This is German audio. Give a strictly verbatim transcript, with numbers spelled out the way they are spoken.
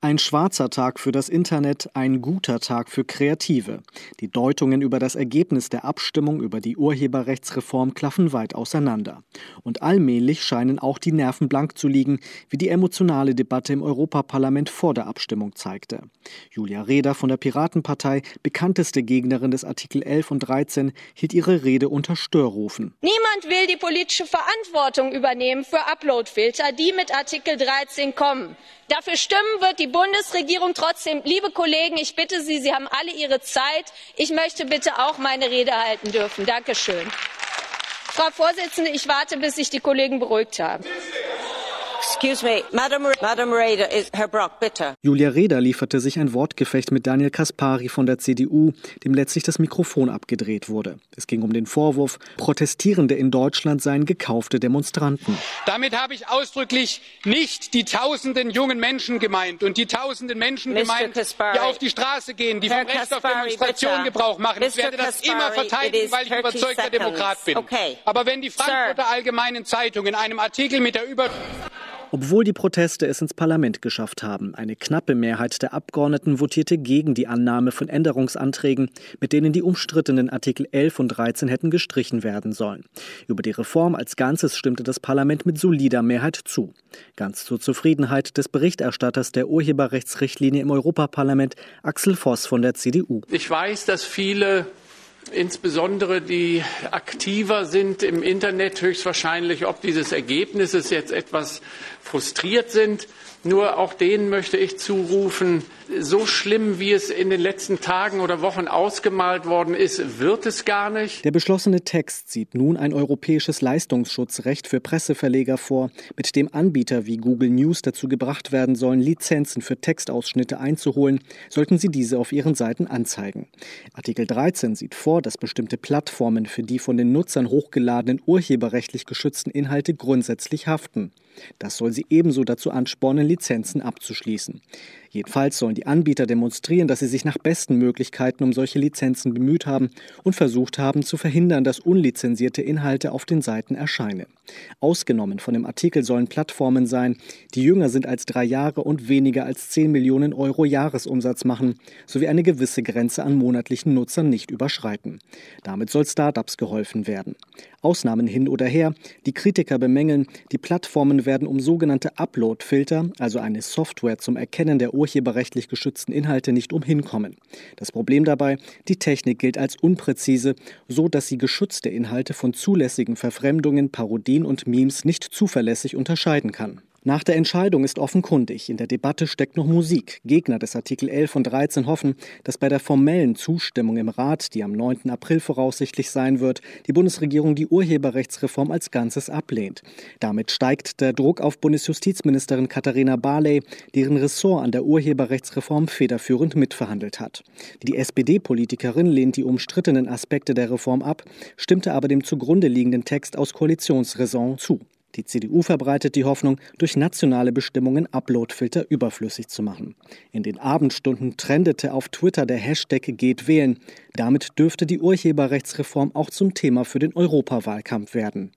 Ein schwarzer Tag für das Internet, ein guter Tag für Kreative. Die Deutungen über das Ergebnis der Abstimmung über die Urheberrechtsreform klaffen weit auseinander. Und allmählich scheinen auch die Nerven blank zu liegen, wie die emotionale Debatte im Europaparlament vor der Abstimmung zeigte. Julia Reda von der Piratenpartei, bekannteste Gegnerin des Artikel elf und dreizehn, hielt ihre Rede unter Störrufen. Niemand will die politische Verantwortung übernehmen für Uploadfilter, die mit Artikel dreizehn kommen. Dafür stimmen wird die Bundesregierung trotzdem. Liebe Kollegen, ich bitte Sie, Sie haben alle Ihre Zeit. Ich möchte bitte auch meine Rede halten dürfen. Dankeschön. Frau Vorsitzende, ich warte, bis sich die Kollegen beruhigt haben. Excuse me, Madam, Madam Reda, is Herr Brock, bitte. Julia Reda lieferte sich ein Wortgefecht mit Daniel Caspary von der C D U, dem letztlich das Mikrofon abgedreht wurde. Es ging um den Vorwurf, Protestierende in Deutschland seien gekaufte Demonstranten. Damit habe ich ausdrücklich nicht die tausenden jungen Menschen gemeint und die tausenden Menschen Mister gemeint, Caspary, die auf die Straße gehen, die vom Herr Recht auf Caspary, Demonstration bitte. Gebrauch machen. Ich Mister werde das Caspary, immer verteidigen, weil ich überzeugter seconds. Demokrat bin. Okay. Aber wenn die Frankfurter Allgemeinen Zeitung in einem Artikel mit der Über... Obwohl die Proteste es ins Parlament geschafft haben, eine knappe Mehrheit der Abgeordneten votierte gegen die Annahme von Änderungsanträgen, mit denen die umstrittenen Artikel elf und dreizehn hätten gestrichen werden sollen. Über die Reform als Ganzes stimmte das Parlament mit solider Mehrheit zu. Ganz zur Zufriedenheit des Berichterstatters der Urheberrechtsrichtlinie im Europaparlament, Axel Voss von der C D U. Ich weiß, dass viele, insbesondere die aktiver sind im Internet, höchstwahrscheinlich ob dieses Ergebnisses jetzt etwas frustriert sind. Nur auch denen möchte ich zurufen, so schlimm, wie es in den letzten Tagen oder Wochen ausgemalt worden ist, wird es gar nicht. Der beschlossene Text sieht nun ein europäisches Leistungsschutzrecht für Presseverleger vor, mit dem Anbieter wie Google News dazu gebracht werden sollen, Lizenzen für Textausschnitte einzuholen, sollten sie diese auf ihren Seiten anzeigen. Artikel dreizehn sieht vor, dass bestimmte Plattformen für die von den Nutzern hochgeladenen urheberrechtlich geschützten Inhalte grundsätzlich haften. Das soll sie ebenso dazu anspornen, Lizenzen abzuschließen. Jedenfalls sollen die Anbieter demonstrieren, dass sie sich nach besten Möglichkeiten um solche Lizenzen bemüht haben und versucht haben, zu verhindern, dass unlizenzierte Inhalte auf den Seiten erscheinen. Ausgenommen von dem Artikel sollen Plattformen sein, die jünger sind als drei Jahre und weniger als zehn Millionen Euro Jahresumsatz machen, sowie eine gewisse Grenze an monatlichen Nutzern nicht überschreiten. Damit soll Startups geholfen werden. Ausnahmen hin oder her, die Kritiker bemängeln, die Plattformen werden um sogenannte Upload-Filter, also eine Software zum Erkennen der urheberrechtlich geschützten Inhalte, nicht umhinkommen. Das Problem dabei, die Technik gilt als unpräzise, so dass sie geschützte Inhalte von zulässigen Verfremdungen, Parodien und Memes nicht zuverlässig unterscheiden kann. Nach der Entscheidung ist offenkundig, in der Debatte steckt noch Musik. Gegner des Artikel elf und dreizehn hoffen, dass bei der formellen Zustimmung im Rat, die am neunten April voraussichtlich sein wird, die Bundesregierung die Urheberrechtsreform als Ganzes ablehnt. Damit steigt der Druck auf Bundesjustizministerin Katharina Barley, deren Ressort an der Urheberrechtsreform federführend mitverhandelt hat. Die S P D-Politikerin lehnt die umstrittenen Aspekte der Reform ab, stimmte aber dem zugrunde liegenden Text aus Koalitionsräson zu. Die C D U verbreitet die Hoffnung, durch nationale Bestimmungen Uploadfilter überflüssig zu machen. In den Abendstunden trendete auf Twitter der Hashtag Geht wählen. Damit dürfte die Urheberrechtsreform auch zum Thema für den Europawahlkampf werden.